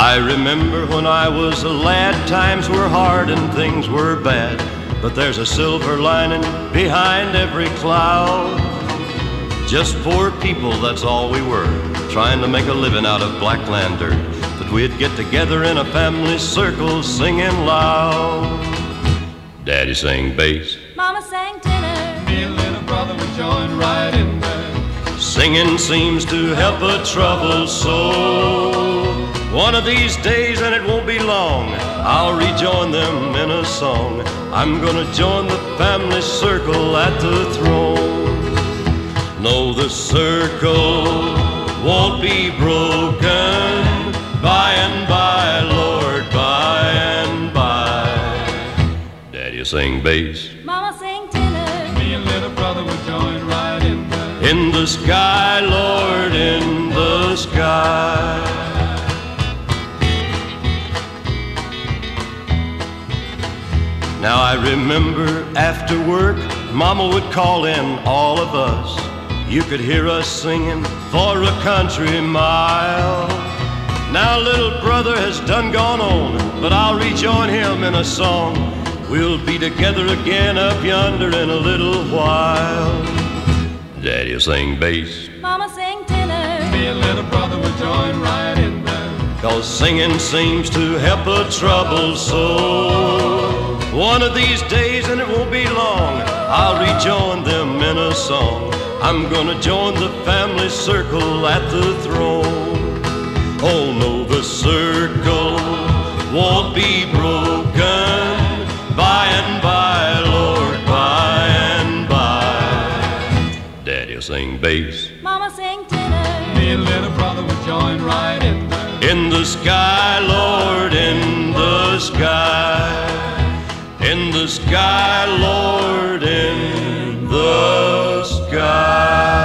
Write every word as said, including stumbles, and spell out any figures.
I remember when I was a lad, times were hard and things were bad, but there's a silver lining behind every cloud. Just poor people, that's all we were, trying to make a living out of black land dirt. But we'd get together in a family circle singing loud. Daddy sang bass, Mama sang tenor, me and little brother would join right in there. Singing seems to help a troubled soul. One of these days, and it won't be long, I'll rejoin them in a song. I'm gonna join the family circle at the throne. No, the circle won't be broken. By and by, Lord, by and by. Daddy sing bass, Mama sang tenor, me and little brother would join right in there. in the sky, Lord, in the sky. Now I remember after work, Mama would call in all of us. You could hear us singing for a country mile. Now little brother has done gone on, but I'll rejoin him in a song. We'll be together again up yonder in a little while. Daddy'll sing bass, Mama sang tenor, Me and little brother would join right in there. 'cause singing seems to help a troubled soul. One of these days, and it won't be long, I'll rejoin them in a song. I'm gonna join the family circle at the throne. Oh no, the circle won't be broken. By and by, Lord, by and by. Daddy'll sing bass, Mama sang tenor, Me and little brother would join right in there. in the sky, Lord, in the sky. In the sky, Lord, in the sky.